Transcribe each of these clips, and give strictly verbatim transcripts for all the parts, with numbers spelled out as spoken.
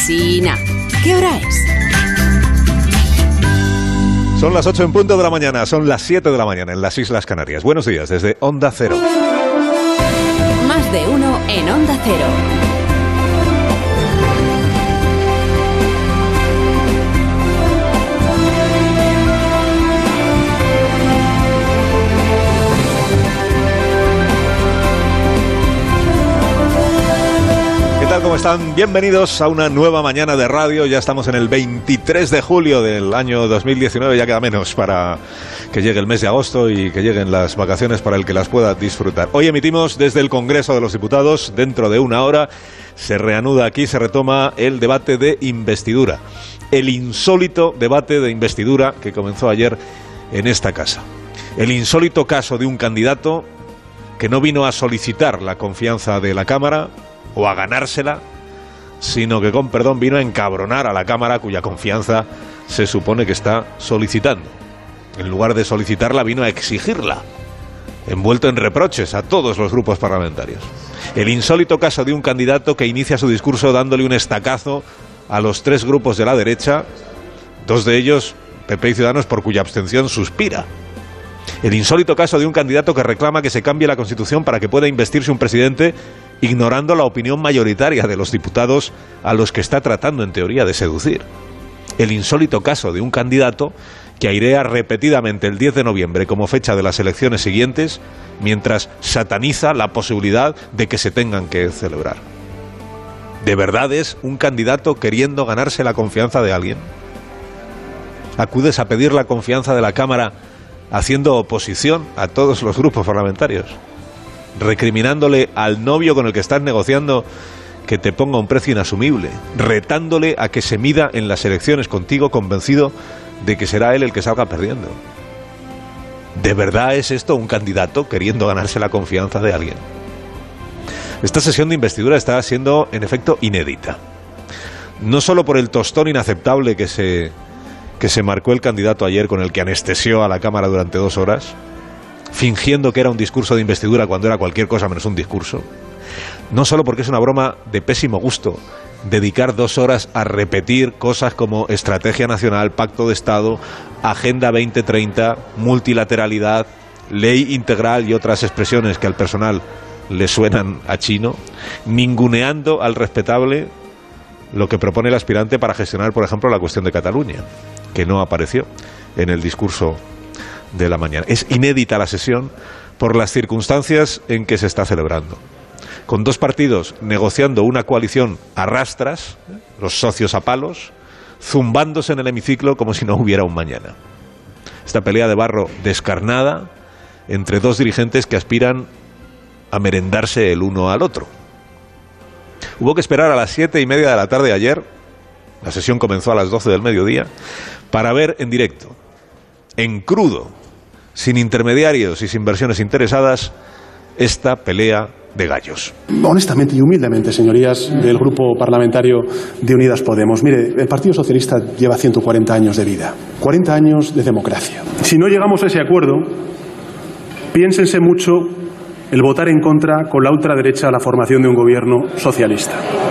Casi nada. ¿Qué hora es? Son las ocho en punto de la mañana, son las siete de la mañana en las Islas Canarias. Buenos días desde Onda Cero. Más de uno en Onda Cero. ¿Cómo están? Bienvenidos a una nueva mañana de radio. Ya estamos en el veintitrés de julio del año dos mil diecinueve. Ya queda menos para que llegue el mes de agosto y que lleguen las vacaciones para el que las pueda disfrutar. Hoy emitimos desde el Congreso de los Diputados. Dentro de una hora se reanuda aquí, se retoma el debate de investidura. El insólito debate de investidura que comenzó ayer en esta casa. El insólito caso de un candidato que no vino a solicitar la confianza de la Cámara o a ganársela, sino que, con perdón, vino a encabronar a la Cámara cuya confianza se supone que está solicitando. En lugar de solicitarla, vino a exigirla, envuelto en reproches a todos los grupos parlamentarios. El insólito caso de un candidato que inicia su discurso dándole un estacazo a los tres grupos de la derecha, dos de ellos, P P y Ciudadanos, por cuya abstención suspira. El insólito caso de un candidato que reclama que se cambie la Constitución para que pueda investirse un presidente, ignorando la opinión mayoritaria de los diputados a los que está tratando en teoría de seducir. El insólito caso de un candidato que airea repetidamente el diez de noviembre como fecha de las elecciones siguientes, mientras sataniza la posibilidad de que se tengan que celebrar. ¿De verdad es un candidato queriendo ganarse la confianza de alguien? ¿Acudes a pedir la confianza de la Cámara haciendo oposición a todos los grupos parlamentarios, recriminándole al novio con el que estás negociando que te ponga un precio inasumible, retándole a que se mida en las elecciones contigo, convencido de que será él el que salga perdiendo? ¿De verdad es esto un candidato queriendo ganarse la confianza de alguien? Esta sesión de investidura está siendo, en efecto, inédita. No solo por el tostón inaceptable que se, que se marcó el candidato ayer, con el que anestesió a la Cámara durante dos horas, fingiendo que era un discurso de investidura cuando era cualquier cosa menos un discurso. No solo porque es una broma de pésimo gusto dedicar dos horas a repetir cosas como estrategia nacional, pacto de Estado, agenda veinte treinta, multilateralidad, ley integral y otras expresiones que al personal le suenan a chino, ninguneando al respetable lo que propone el aspirante para gestionar, por ejemplo, la cuestión de Cataluña, que no apareció en el discurso de la mañana. Es inédita la sesión por las circunstancias en que se está celebrando, con dos partidos negociando una coalición a rastras, ¿eh? los socios a palos, zumbándose en el hemiciclo como si no hubiera un mañana. Esta pelea de barro descarnada entre dos dirigentes que aspiran a merendarse el uno al otro. Hubo que esperar a las siete y media de la tarde ayer, la sesión comenzó a las doce del mediodía, para ver en directo, en crudo, sin intermediarios y sin versiones interesadas, esta pelea de gallos. Honestamente y humildemente, señorías del Grupo Parlamentario de Unidas Podemos, mire, el Partido Socialista lleva ciento cuarenta años de vida, cuarenta años de democracia. Si no llegamos a ese acuerdo, piénsense mucho el votar en contra con la ultraderecha a la formación de un gobierno socialista.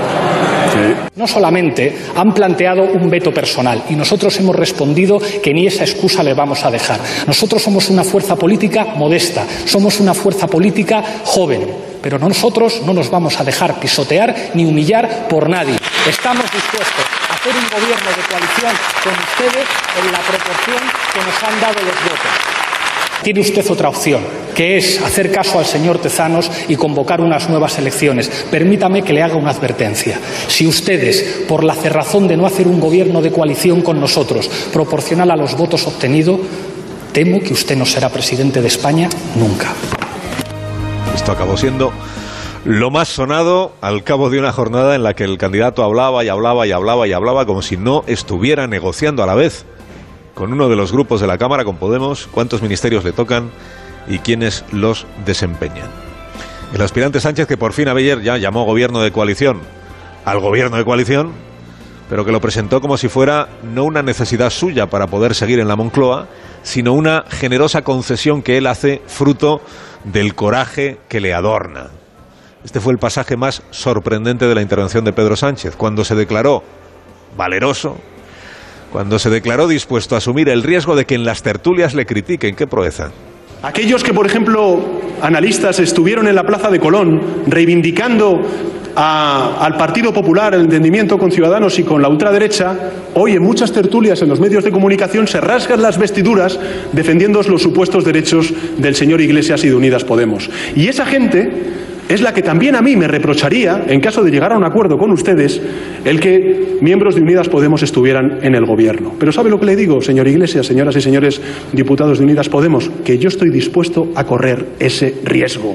No solamente han planteado un veto personal y nosotros hemos respondido que ni esa excusa le vamos a dejar. Nosotros somos una fuerza política modesta, somos una fuerza política joven, pero nosotros no nos vamos a dejar pisotear ni humillar por nadie. Estamos dispuestos a hacer un gobierno de coalición con ustedes en la proporción que nos han dado los votos. Tiene usted otra opción, que es hacer caso al señor Tezanos y convocar unas nuevas elecciones. Permítame que le haga una advertencia. Si ustedes, por la cerrazón de no hacer un gobierno de coalición con nosotros, proporcional a los votos obtenidos, temo que usted no será presidente de España nunca. Esto acabó siendo lo más sonado al cabo de una jornada en la que el candidato hablaba y hablaba y hablaba y hablaba como si no estuviera negociando a la vez con uno de los grupos de la Cámara, con Podemos, cuántos ministerios le tocan y quiénes los desempeñan. El aspirante Sánchez, que por fin ayer ya llamó gobierno de coalición al gobierno de coalición, pero que lo presentó como si fuera no una necesidad suya para poder seguir en la Moncloa, sino una generosa concesión que él hace fruto del coraje que le adorna. Este fue el pasaje más sorprendente de la intervención de Pedro Sánchez, cuando se declaró valeroso, cuando se declaró dispuesto a asumir el riesgo de que en las tertulias le critiquen. ¡Qué proeza! Aquellos que, por ejemplo, analistas estuvieron en la Plaza de Colón reivindicando a, al Partido Popular, el entendimiento con Ciudadanos y con la ultraderecha, hoy en muchas tertulias en los medios de comunicación se rasgan las vestiduras defendiendo los supuestos derechos del señor Iglesias y de Unidas Podemos. Y esa gente es la que también a mí me reprocharía, en caso de llegar a un acuerdo con ustedes, el que miembros de Unidas Podemos estuvieran en el gobierno. Pero ¿sabe lo que le digo, señor Iglesias, señoras y señores diputados de Unidas Podemos? Que yo estoy dispuesto a correr ese riesgo.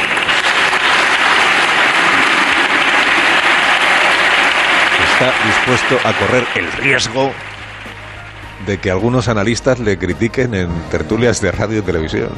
Está dispuesto a correr el riesgo de que algunos analistas le critiquen en tertulias de radio y televisión.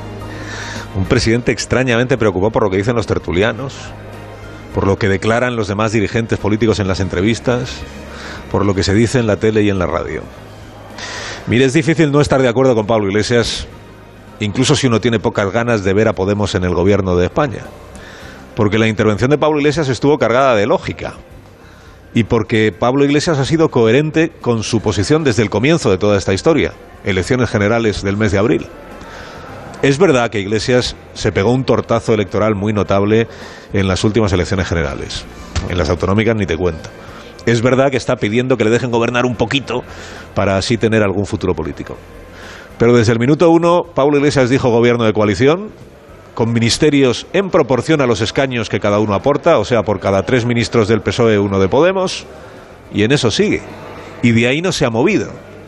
Un presidente extrañamente preocupado por lo que dicen los tertulianos, por lo que declaran los demás dirigentes políticos en las entrevistas, por lo que se dice en la tele y en la radio. Mire, es difícil no estar de acuerdo con Pablo Iglesias, incluso si uno tiene pocas ganas de ver a Podemos en el gobierno de España, porque la intervención de Pablo Iglesias estuvo cargada de lógica y porque Pablo Iglesias ha sido coherente con su posición desde el comienzo de toda esta historia, elecciones generales del mes de abril. Es verdad que Iglesias se pegó un tortazo electoral muy notable en las últimas elecciones generales. En las autonómicas ni te cuento. Es verdad que está pidiendo que le dejen gobernar un poquito para así tener algún futuro político. Pero desde el minuto uno, Pablo Iglesias dijo gobierno de coalición, con ministerios en proporción a los escaños que cada uno aporta, o sea, por cada tres ministros del P S O E, uno de Podemos, y en eso sigue. Y de ahí no se ha movido.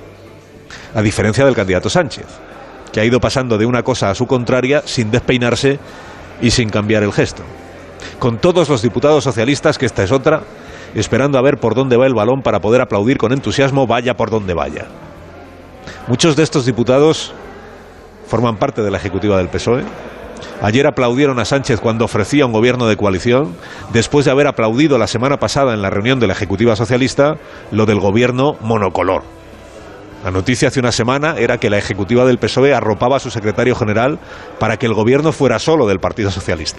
A diferencia del candidato Sánchez, que ha ido pasando de una cosa a su contraria sin despeinarse y sin cambiar el gesto. Con todos los diputados socialistas, que esta es otra, esperando a ver por dónde va el balón para poder aplaudir con entusiasmo, vaya por donde vaya. Muchos de estos diputados forman parte de la ejecutiva del P S O E. Ayer aplaudieron a Sánchez cuando ofrecía un gobierno de coalición, después de haber aplaudido la semana pasada en la reunión de la ejecutiva socialista lo del gobierno monocolor. La noticia hace una semana era que la ejecutiva del P S O E arropaba a su secretario general para que el gobierno fuera solo del Partido Socialista.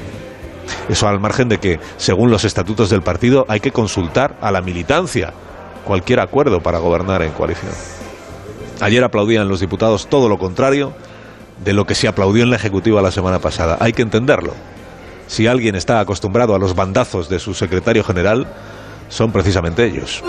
Eso al margen de que, según los estatutos del partido, hay que consultar a la militancia cualquier acuerdo para gobernar en coalición. Ayer aplaudían los diputados todo lo contrario de lo que se aplaudió en la ejecutiva la semana pasada. Hay que entenderlo. Si alguien está acostumbrado a los bandazos de su secretario general, son precisamente ellos.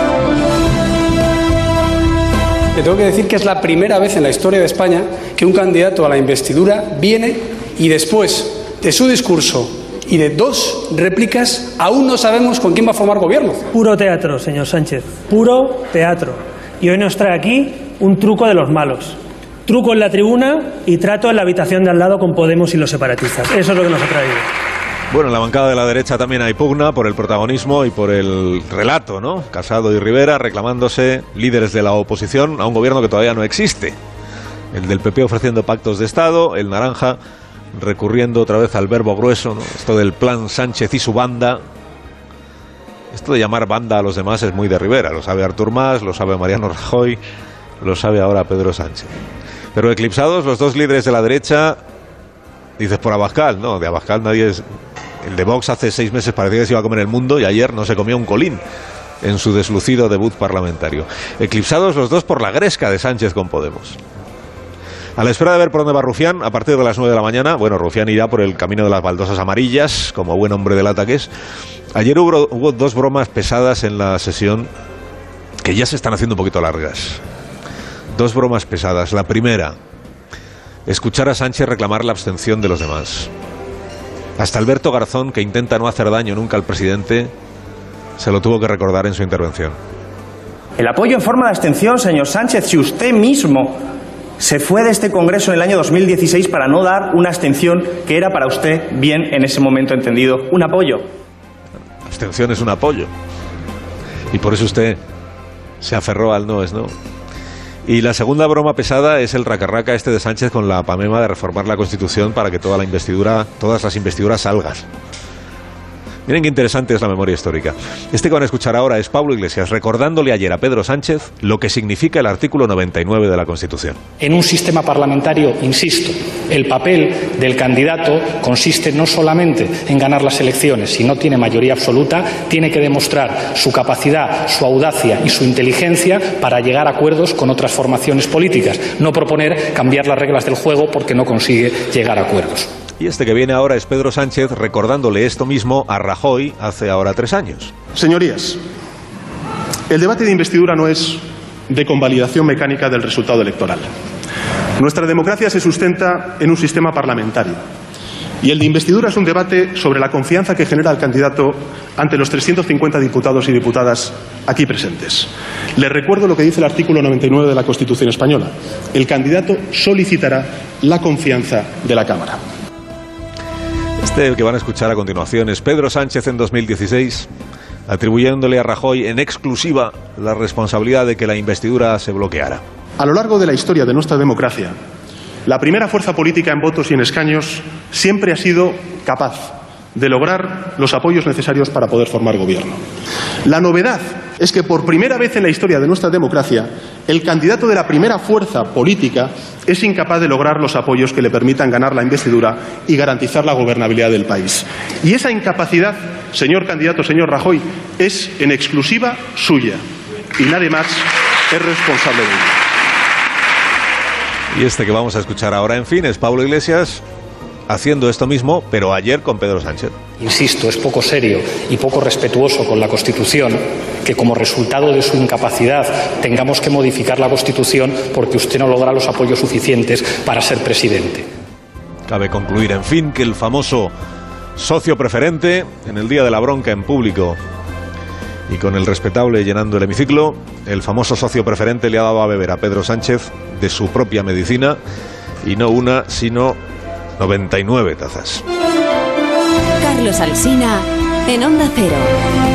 Le tengo que decir que es la primera vez en la historia de España que un candidato a la investidura viene y después de su discurso y de dos réplicas aún no sabemos con quién va a formar gobierno. Puro teatro, señor Sánchez, puro teatro. Y hoy nos trae aquí un truco de los malos. Truco en la tribuna y trato en la habitación de al lado con Podemos y los separatistas. Eso es lo que nos ha traído. Bueno, en la bancada de la derecha también hay pugna por el protagonismo y por el relato, ¿no? Casado y Rivera reclamándose líderes de la oposición a un gobierno que todavía no existe. El del P P ofreciendo pactos de Estado, el naranja recurriendo otra vez al verbo grueso, ¿no? Esto del plan Sánchez y su banda. Esto de llamar banda a los demás es muy de Rivera. Lo sabe Artur Mas, lo sabe Mariano Rajoy, lo sabe ahora Pedro Sánchez. Pero eclipsados los dos líderes de la derecha, dices por Abascal, no, de Abascal nadie es... El de Vox hace seis meses parecía que se iba a comer el mundo y ayer no se comió un colín en su deslucido debut parlamentario. Eclipsados los dos por la gresca de Sánchez con Podemos. A la espera de ver por dónde va Rufián, a partir de las nueve de la mañana, bueno, Rufián irá por el camino de las baldosas amarillas, como buen hombre de lata que es. Ayer hubo, hubo dos bromas pesadas en la sesión que ya se están haciendo un poquito largas. Dos bromas pesadas. La primera, escuchar a Sánchez reclamar la abstención de los demás. Hasta Alberto Garzón, que intenta no hacer daño nunca al presidente, se lo tuvo que recordar en su intervención. El apoyo en forma de abstención, señor Sánchez, si usted mismo se fue de este Congreso en el año dos mil dieciséis para no dar una abstención que era para usted, bien en ese momento entendido, un apoyo. Abstención es un apoyo. Y por eso usted se aferró al no es no. Y la segunda broma pesada es el racarraca este de Sánchez con la pamema de reformar la Constitución para que toda la investidura, todas las investiduras salgan. Miren qué interesante es la memoria histórica. Este que van a escuchar ahora es Pablo Iglesias recordándole ayer a Pedro Sánchez lo que significa el artículo noventa y nueve de la Constitución. En un sistema parlamentario, insisto, el papel del candidato consiste no solamente en ganar las elecciones, si no tiene mayoría absoluta, tiene que demostrar su capacidad, su audacia y su inteligencia para llegar a acuerdos con otras formaciones políticas, no proponer cambiar las reglas del juego porque no consigue llegar a acuerdos. Y este que viene ahora es Pedro Sánchez recordándole esto mismo a Rajoy hace ahora tres años. Señorías, el debate de investidura no es de convalidación mecánica del resultado electoral. Nuestra democracia se sustenta en un sistema parlamentario. Y el de investidura es un debate sobre la confianza que genera el candidato ante los trescientos cincuenta diputados y diputadas aquí presentes. Les recuerdo lo que dice el artículo noventa y nueve de la Constitución española. El candidato solicitará la confianza de la Cámara. Este que van a escuchar a continuación es Pedro Sánchez en dos mil dieciséis, atribuyéndole a Rajoy en exclusiva la responsabilidad de que la investidura se bloqueara. A lo largo de la historia de nuestra democracia, la primera fuerza política en votos y en escaños siempre ha sido capaz de lograr los apoyos necesarios para poder formar gobierno. La novedad es que por primera vez en la historia de nuestra democracia, el candidato de la primera fuerza política es incapaz de lograr los apoyos que le permitan ganar la investidura y garantizar la gobernabilidad del país. Y esa incapacidad, señor candidato, señor Rajoy, es en exclusiva suya. Y nadie más es responsable de ello. Y este que vamos a escuchar ahora, en fin, es Pablo Iglesias haciendo esto mismo, pero ayer con Pedro Sánchez. Insisto, es poco serio y poco respetuoso con la Constitución que como resultado de su incapacidad tengamos que modificar la Constitución porque usted no logra los apoyos suficientes para ser presidente. Cabe concluir, en fin, que el famoso socio preferente, en el día de la bronca en público y con el respetable llenando el hemiciclo, el famoso socio preferente le ha dado a beber a Pedro Sánchez de su propia medicina, y no una, sino noventa y nueve tazas. Carlos Alsina en Onda Cero.